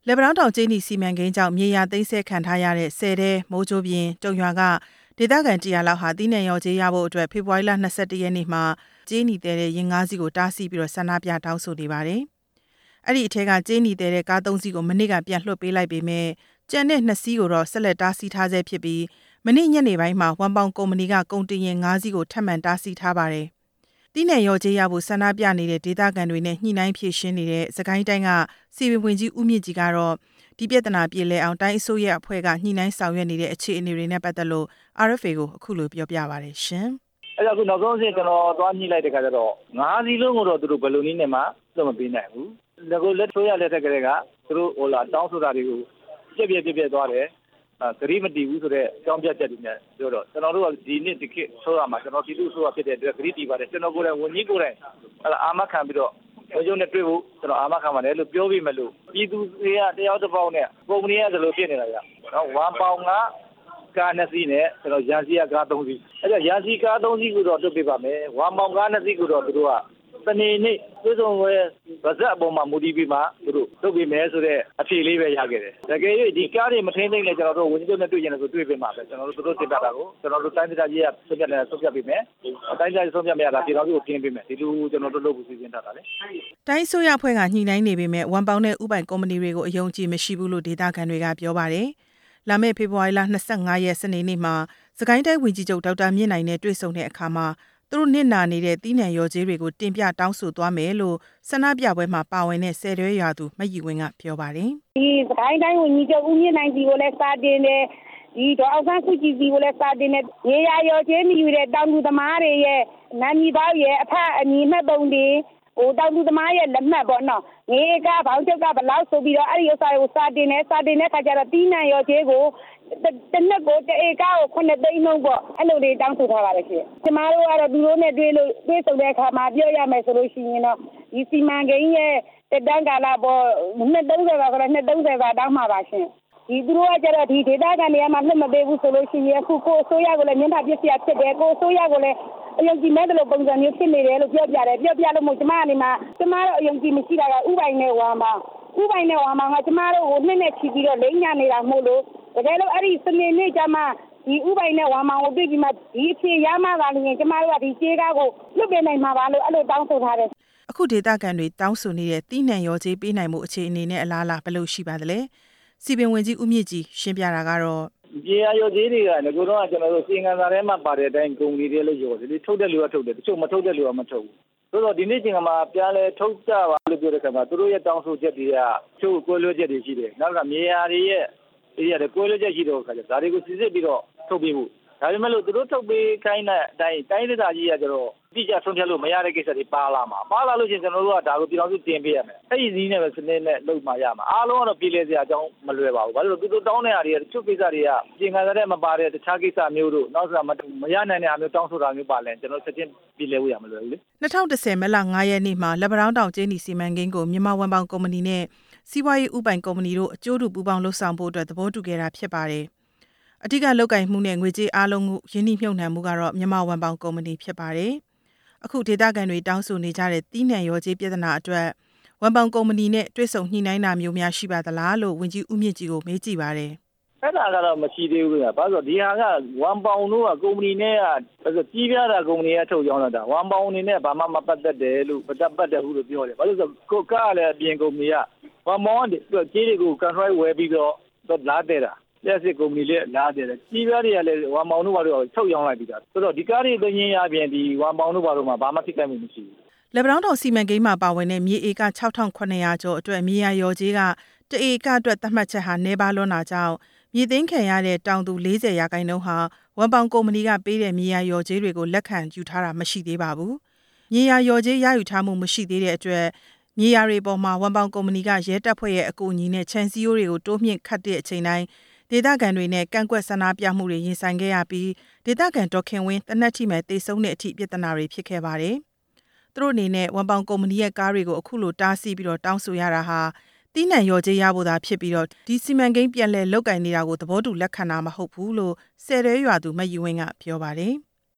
လက်ပံတောင်ကျင်းနီစီမံကိန်းကြောင့်မြေယာသိမ်းဆည်းခံထားရတဲ့ဆယ်တဲမိုးချိုးပြင်တုံရွာကဒေသခံ100လောက်ဟာတီးနှံရော်ကြေးရဖို့အတွက်ဖေဖော်ဝါရီလ22ရက်နေ့မှာကျင်းနီတဲတဲ့ရင်5စီးကိုတားဆီးပြီးဆန္ဒပြတောင်းဆိုနေပါတယ်။အဲ့ဒီအထက်ကကျင်းနီတဲတဲ့ကား3စီးကိုမနေ့ကပြန်လွှတ်ပေးလိုက်ပေမဲ့ကျန်တဲ့2စီးကိုတော့ဆက်လက်တားဆီးထားဆဲဖြစ်ပြီးမနေ့ညနေပိုင်းမှာဝမ်ပေါင်ကုမ္ပဏီကကုန်တင်ရင်5စီးကိုထပ်မံတားဆီးထားပါတယ်။တီးနှံရော်ကြေးရဖို့ဆန္ဒပြနေတဲ့ဒေသခံတွေနဲ့ညှိနှိုင်းဖြည့်ရှင်းနေတဲ့စကိုင်းတိုင်းကစီပင်ဝင်ကြီးဦးမြင့်ကြီးကတော့ဒီပြဿနာပြေလည်အောင်တိုင်းအစိုးရအဖွဲ့ကညှိနှိုင်းဆောင်ရွက်နေတဲ့အခြေအနေတွေနဲ့ပတ်သက်လို့ RFA ကိုအခုလိုပြောပြပါရရှင်။အဲ့ဒါကနောက်ဆုံးအဆင့်ကျွန်တော်သွားညှိလိုက်တဲ့ခါကျတော့5စီးလုံးကိုတော့သူတို့ဘယ်လိုနည်းနဲ့မှမပေးနိုင်ဘူး။ဒါကိုလက်ဆိုရလက်ထက်ကလေးကသူတို့တောင်းဆိုတာတွေကိုပြက်သွားတယ်။ဂရိမတီးဘူးဆိုတော့အကြောင်းပြချက်တွေနဲ့ပြောတော့ကျွန်တော်တို့ကဒီနေ့ဒီခေတ်ဆိုရမှာကျွန်တော်ပြည်သူ့ဆိုရဖြစ်တဲ့အတွက်ဂရိတီးပါတယ်ကျွန်တော်ကိုယ်တိုင်ဝန်ကြီးကိုယ်တိုင်အာမခံပြီးတော့ကျွန်တော်နဲ့တွေ့ဖို့ကျွန်တော်အာမခံပါတယ်လို့ပြောပြီးမလို့ပြည်သူတွေကတယောက်တစ်ပေါက်နဲ့ပုံမင်းရသလိုဖြစ်နေတာကြနော်ဝမ်ပေါင်ကကား2စီးနဲ့ကျွန်တော်ရန်စီကကား3စီးအဲ့ဒါရန်စီကား3စီးကိုတော့တွတ်ပေးပါမယ်ဝမ်ပေါင်ကား2စီးကိုတော့သူတို့ကတနေ့နေ့သွေးဆောင်ဝဲဗဇက်အပေါ်မှာမူတည်ပြီးမှသူတို့လုပ်ပေးမယ်ဆိုတဲ့အဖြေလေးပဲရခဲ့တယ်တကယ်၍ဒီကားတွေမထိန်းသိမ်းလဲကျွန်တော်တို့ဝန်ကြီးချုပ်နဲ့တွေ့ရင်လည်းတွေ့ပေးမှာပဲကျွန်တော်တို့သူတို့တင်ပြတာကိုကျွန်တော်တို့တိုင်းဒေသကြီးကဆုံးဖြတ်တယ်ဆုံးဖြတ်ပေးမယ်တိုင်းဒေသကြီးဆုံးဖြတ်မရတာပြည်တော်စုကိုပြင်ပေးမယ်ဒီလိုကျွန်တော်တို့လုပ်ဖို့စီစဉ်ထားတာလေတိုင်းဆိုရအဖွဲ့ကညှိနှိုင်းနေပေမဲ့ဝမ်ပေါင်နဲ့ဥပိုင်ကုမ္ပဏီတွေကိုအယုံကြည်မရှိဘူးလို့ဒေသခံတွေကပြောပါတယ်လာမယ့်ဖေဖော်ဝါရီလ25ရက်စနေနေ့မှာစကိုင်းတိုင်းဝန်ကြီးချုပ်ဒေါက်တာမြင့်နိုင်နဲ့တွေ့ဆုံတဲ့အခါမှာသူတို့နစ်နာနေတဲ့တီးနှံရော်ကြေးတွေကိုတင်ပြတောင်းဆိုသွားမယ်လို့ဆန္ဒပြပွဲမှာပါဝင်တဲ့ဆယ်တွဲရွာသူမယီဝင်းကပြောပါတယ်။ဒီစကိုင်းတိုင်းဝန်ကြီးချုပ်ဦးမြင့်နိုင်ကြီးကိုလည်းစာတင်တယ်ဒီဒေါ်အောင်ဆန်းစုကြည်ကြီးကိုလည်းစာတင်တယ်ရေယာရော်ကြေးမြူတဲ့တောင်သူသမားတွေရဲ့နာမည်ပေါက်ရဲ့အဖအမည်မှတ်ပုံတွေတောင်သူသမားရဲ့လက်မှတ်ပေါ့နော်ငေးကဘောင်းချုပ်ကဘလောက်ဆိုပြီးတော့အဲ့ဒီဥစ္စာကိုစာတင်တဲ့ခါကျတော့တီးနှံရော်ကြေးကိုတစ်နှစ်ကိုတစ်ဧကကို9သိန်းနှုန်းပေါ့အဲ့လိုတွေတောင်းဆိုထားပါတယ်ရှင်ကျမတို့ကတော့သူတို့နဲ့တွေ့ဆုံတဲ့အခါမှာပြောရမယ်ဆိုလို့ရှိရင်တော့ဒီစီမံကိန်းရဲ့တက်တန်းကာလပေါ့230ပါကတော့230ပါတောင်းမှာပါရှင်ဒီသူတို့ကကျတော့ဒီဒေတာကန်တွေကမှလွတ်မပေးဘူးဆိုလို့ရှိရင်အခုကိုအစိုးရကိုလည်းမျက်နှာပစ္စည်းဖြစ်တယ်ကိုအစိုးရကိုလည်းအယုံကြည်မဲ့တဲ့လိုပုံစံမျိုးဖြစ်နေတယ်လို့ပြောပြလို့မို့ကျမကနေမှကျမတို့အယုံကြည်မရှိတာကဥပိုင်နဲ့ဝမ်ပါကကျမတို့ကိုနှစ်နဲ့ချီပြီးတော့လိမ့်ညနေတာမို့လို့တကယ်လို့အဲ့ဒီစနေနေ့ကျမှဒီဥပိုင်နဲ့ဝမ်မောင်ကိုတွေ့ပြီးမှဒီအဖြေရမှသာလျှင်ကျမတို့ကဒီခြေကားကိုလွတ်ပေးနိုင်မှာပါလို့အဲ့လိုတောင်းဆိုထားတယ်အခုဒေသခံတွေတောင်းဆိုနေတဲ့တီးနှံရော်ကြေးပေးနိုင်မှုအခြေအနေနဲ့အလားအလာဘယ်လိုရှိပါသလဲစီပင်ဝင်ကြီးဦးမြင့်ကြီးရှင်းပြတာကတော့ပြေရရော်ကြေးတွေကငကိုတော့ကျွန်တော်တို့စီငန်စာထဲမှာပါတဲ့အတိုင်းကုမ္ပဏီတွေလည်းရော်တယ်ဒီထုတ်တဲ့လူကထုတ်တယ်တချို့မထုတ်တဲ့လူကမထုတ်ဘူးဆိုတော့ဒီနေ့ချိန်မှာပြန်လဲထုတ်ကြပါလို့ပြောတဲ့ခါမှာသူတို့ရဲ့တောင်းဆိုချက်တွေကချို့ကိုလွှဲချက်တွေရှိတယ်နောက်ကမြေယာတွေရဲ့ဒီရတယ်ကိုလွှဲချက်ရှိတော့ခါကျဒါတွေကိုစစ်စစ်ပြီးတော့ထုတ်ပေးဖို့ဒါပေမဲ့လို့သူတို့ထုတ်ပေးခိုင်းတဲ့အတိုင်းဒေသကြီးကကျတော့အတိအကျဆုံးဖြတ်လို့မရတဲ့ကိစ္စတွေပါလာလို့ရှိရင်ကျွန်တော်တို့ကဒါကိုပြည်တော်စုတင်ပေးရမယ်အဲ့ဒီနည်းနဲ့ပဲစနစ်နဲ့လုပ်မှရမှာအားလုံးကတော့ပြည်လဲစရာအကြောင်းမလွယ်ပါဘူးဘာလို့လဲသူတို့တောင်းတဲ့ဟာတွေကတချို့ကိစ္စတွေကပြင်ခံတဲ့မပါတဲ့တခြားကိစ္စမျိုးတို့နောက်ဆိုမရနိုင်တဲ့အမျိုးတောင်းဆိုတာမျိုးပါလဲကျွန်တော်ချက်ချင်းပြည်လဲဖို့ရမလွယ်ဘူးလေ 2010မလ9ရက်နေ့မှာလက်ပံတောင်ကျင်းဒီစီမံကိန်းကိုမြန်မာဝန်ပေါင်ကုမ္ပဏီနဲ့စီးပွားရေးဥပိုင်ကုမ္ပဏီတို့အကျိုးတူပူးပေါင်းလှုပ်ဆောင်ဖို့အတွက်သဘောတူခဲ့တာဖြစ်ပါတယ်အဓိကလုပ်ကိုင်မှုနဲ့ငွေကြေးအားလုံးကိုရင်းနှီးမြှုပ်နှံမှုကတော့မြန်မာဝန်ပေါင်ကုမ္ပဏီဖြစ်ပါတယ်အခုဒေသခံတွေတောင်းဆိုနေကြတဲ့တီးနှံရော်ကြေးပြဿနာအတွက်ဝန်ပေါင်ကုမ္ပဏီနဲ့တွေ့ဆုံညှိနှိုင်းတာမျိုးများရှိပါသလားလို့ဝန်ကြီးဦးမြင့်ကြီးကိုမေးကြည့်ပါတယ်အဲ့ဒါကတော့မရှိသေးဘူးဗျာဘာလို့ဒီဟာကဝမ်ပေါင်တို့ကကုမ္ပဏီနဲ့ကကြီးပြားတာကုမ္ပဏီကထုတ်ရောင်းတာဝမ်ပေါင်အနေနဲ့ဘာမှမပတ်သက်တယ်လို့ပတ်သက်ဘူးလို့ပြောတယ်ဘာလို့ဆိုကိုကလည်းအပြင်ကုမ္ပဏီကဝမ်ပေါင်ကကြီးတွေကိုကန်ထရိုက်ဝယ်ပြီးတော့လာတဲ့တာလက်စစ်ကုမ္ပဏီလည်းလာတယ်ကြီးပြားတွေကလည်းဝမ်ပေါင်တို့ဘာလို့ထုတ်ရောင်းလိုက်ပြီးတာဆိုတော့ဒီကားတွေသိရင်ရပြန်ဒီဝမ်ပေါင်တို့ဘာလို့မှဘာမှထိခိုက်မှုမရှိဘူးလက်ပံတောင်စီမံကိန်းမှာပါဝင်တဲ့မြေဧက6900ကျော်အတွက်မြေယာရော်ကြေးကတဧကအတွက်သတ်မှတ်ချက်ဟာနှဲပါလွန်းတာကြောင့်မြေသိမ်းခံရတဲ့တောင်သူ40ရာခိုင်နှုန်းဟာဝန်ပေါင်ကုမ္ပဏီကပေးတဲ့မြေယာရော်ကြေးတွေကိုလက်ခံယူထားတာမရှိသေးပါဘူး။မြေယာရော်ကြေးရယူထားမှုမရှိသေးတဲ့အတွက်မြေယာတွေပေါ်မှာဝန်ပေါင်ကုမ္ပဏီကရဲတပ်ဖွဲ့ရဲ့အကူအညီနဲ့ခြံစည်းရိုးတွေကိုတိုးမြင့်ခတ်တဲ့အချိန်တိုင်းဒေသခံတွေနဲ့ကန့်ကွက်ဆန္ဒပြမှုတွေရင်ဆိုင်ခဲ့ရပြီးဒေသခံဒေါခင်ဝင်းတနက်ထိမဲ့တေဆုံးတဲ့အထိပြဿနာတွေဖြစ်ခဲ့ပါတယ်။သူတို့အနေနဲ့ဝန်ပေါင်ကုမ္ပဏီရဲ့ကားတွေကိုအခုလိုတားဆီးပြီးတော့တောင်းဆိုရတာဟာတီးနှံရော်ကြေးရဖို့သာဖြစ်ပြီးတော့ဒီစီမံကိန်းပြန်လည်လုပ်ကင်နေတာကိုသဘောတူလက်ခံတာမဟုတ်ဘူးလို့ဆယ်ရဲရွာသူမယီဝင်းကပြောပါတယ်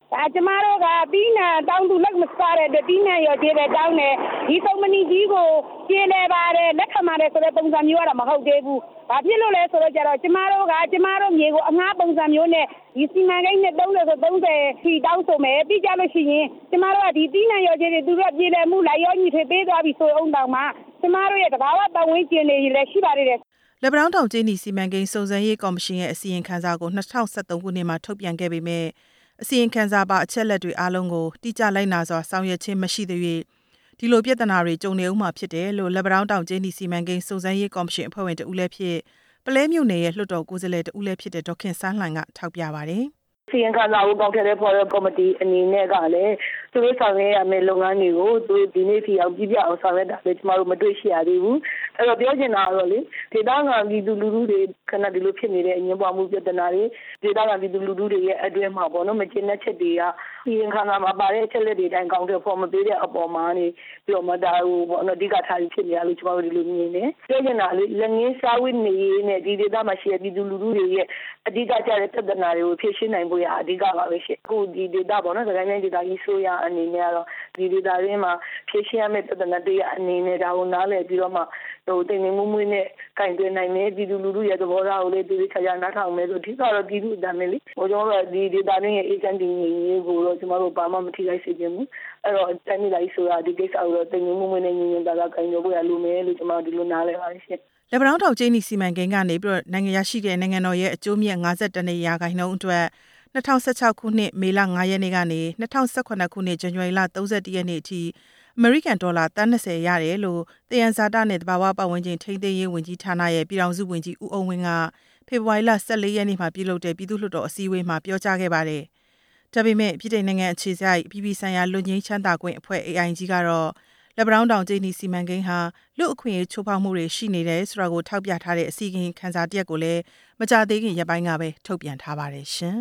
ဒါကျမတို့ကပြီးနာတောင်းသူလက်မစားတဲ့ပြီးနာရောကျေးပဲတောင်းတယ်ဒီကုမ္ပဏီကြီးကိုကျေးလဲပါတယ်လက်ခံပါတယ်ဆိုတဲ့ပုံစံမျိုးကတော့မဟုတ်သေးဘူးဘာဖြစ်လို့လဲဆိုတော့ကျတော့ကျမတို့မြေကိုအငှားပုံစံမျိုးနဲ့ဒီစီမံကိန်းနဲ့30ဆို30ထီတောင်းဆိုမယ်ပြီးကြလို့ရှိရင်ကျမတို့ကဒီပြီးနာရောကျေးတွေသူတို့ပြေးလဲမှုလိုက်ရောညီထွေပေးသွားပြီဆိုအောင်တောင်မှကျမတို့ရဲ့တဘာဝပတ်ဝန်းကျင်တွေလည်းရှိပါသေးတယ်လက်ပံတောင်းတောင်ကျေးနီစီမံကိန်းစုံစမ်းရေးကော်မရှင်ရဲ့အစီရင်ခံစာကို2013ခုနှစ်မှာထုတ်ပြန်ခဲ့ပေမဲ့အစီရင်ခံစာပါအချက်လက်တွေအားလုံးကိုတိကျလိုက်နာစွာဆောင်ရွက်ခြင်းမရှိသေး၍ဒီလိုပြဿနာတွေကြုံနေဦးမှာဖြစ်တယ်လို့လက်ပံတောင်ကျေးနီစီမံကိန်းစုံစမ်းရေးကော်မရှင်အဖွဲ့ဝင်တဦးလည်းဖြစ်ပလဲမြို့နယ်ရဲ့လွှတ်တော်ကိုယ်စားလှယ်တဦးလည်းဖြစ်တဲ့ဒေါက်ခင်ဆန်းလှိုင်ကထောက်ပြပါတယ်စီရင်ခံစာကိုကောက်ထည့်တဲ့ဖော်ရကော်မတီအနေနဲ့ကလည်းသူတို့ဆောင်ရွက်ရမယ့်လုပ်ငန်းတွေကိုသူဒီနေ့ထိအောင်ပြပြအောင်ဆောင်ရွက်တာလည်းကျမတို့မတွေ့ရှိရသေးဘူးအဲ့တော့ပြောချင်တာကတော့လေဒေသခံပြည်သူလူထုတွေခဏဒီလိုဖြစ်နေတဲ့အငြင်းပွားမှုပြဿနာတွေဒေသခံပြည်သူလူထုတွေရဲ့အတွင်းမှာပေါ့နော်မကျေနပ်ချက်တွေကစီရင်ခံစာမှာပါတဲ့အချက်လက်တွေတိုင်းကောက်ထည့်ဖော်မပေးတဲ့အပေါ်မှာနေပြီးတော့မဒါဟိုပေါ့နော်အဓိကထားပြီးဖြစ်နေရလို့ကျမတို့ဒီလိုမြင်တယ်ပြောချင်တာလေလက်ငင်းစားဝိနေရေးနဲ့ဒီဒေသမှာရှိတဲ့ပြည်သူလူထုတွေရဲ့အဓိကကျတဲ့ပြဿနာတွေကိုဖြေရှင်းနိုင်ဖို့ရအဓိကပါပဲရှင်အခုဒီဒေသပေါ့နော်စကိုင်းတိုင်းဒေသကြီးဆိုရအနေနဲ့ကတော့ဒီဒေသရင်းမှာဖြေရှင်းရမယ့်ပြဿနာတွေအနေနဲ့ဒါကိုနားလည်ပြီးတော့မှဟိုတင်နေမှုမွေးနဲ့ကင်တွင်နိုင်မယ်ပြည်သူလူထုရဲ့သဘောထားကိုလည်းဒီချာနားထောင်မယ်ဆိုအဓိကတော့ပြည်သူအတမ်းပဲလေဟိုကျွန်တော်တို့ဒီဒေသရင်းရဲ့အေဂျင့်တင်ရေးကိုတော့ကျွန်တော်တို့ဘာမှမထိခိုက်စေချင်ဘူးအဲ့တော့တိုင်းဒေသကြီးဆိုတာဒီကိစ္စကိုတော့တင်နေမှုမွေးနဲ့ညင်တာကကင်ကြဖို့ရလိုမယ်လို့ကျွန်တော်ဒီလိုနားလည်ပါတယ်ရှင်လက်ပံတောင်ကျေးနီစီမံကိန်းကနေပြီးတော့နိုင်ငံရရှိတဲ့နိုင်ငံတော်ရဲ့အကျိုးမြတ်52နေရာခိုင်နှုန်းအတွက်2016ခုနှစ်မေလ9ရက်နေ့ကနေ2018ခုနှစ်ဇန်နဝါရီလ31ရက်နေ့အထိအမေရိကန်ဒေါ်လာ30ရတယ်လို့တယန်ဇာတနဲ့တဘာဝပတ်ဝန်းကျင်ထိန်းသိမ်းရေးဝန်ကြီးဌာနရဲ့ပြည်ထောင်စုဝန်ကြီးဦးအောင်ဝင်းကဖေဖော်ဝါရီလ14ရက်နေ့မှာပြုလုပ်တဲ့ပြည်သူ့လွှတ်တော်အစည်းအဝေးမှာပြောကြားခဲ့ပါတယ်။ဒါပေမဲ့ပြည်ထောင်နိုင်ငံအခြေစိုက်ပြည်ပဆိုင်ရာလွတ်ငြိမ်းချမ်းသာခွင့်အဖွဲ့ AIG ကတော့လက်ပံတောင်ကျေးနီစီမံကိန်းဟာလူအခွင့်အရေးချိုးဖောက်မှုတွေရှိနေတယ်ဆိုတာကိုထောက်ပြထားတဲ့အစီရင်ခံစာတစ်ရပ်ကိုလည်းမကြာသေးခင်ရက်ပိုင်းကပဲထုတ်ပြန်ထားပါတယ်ရှင်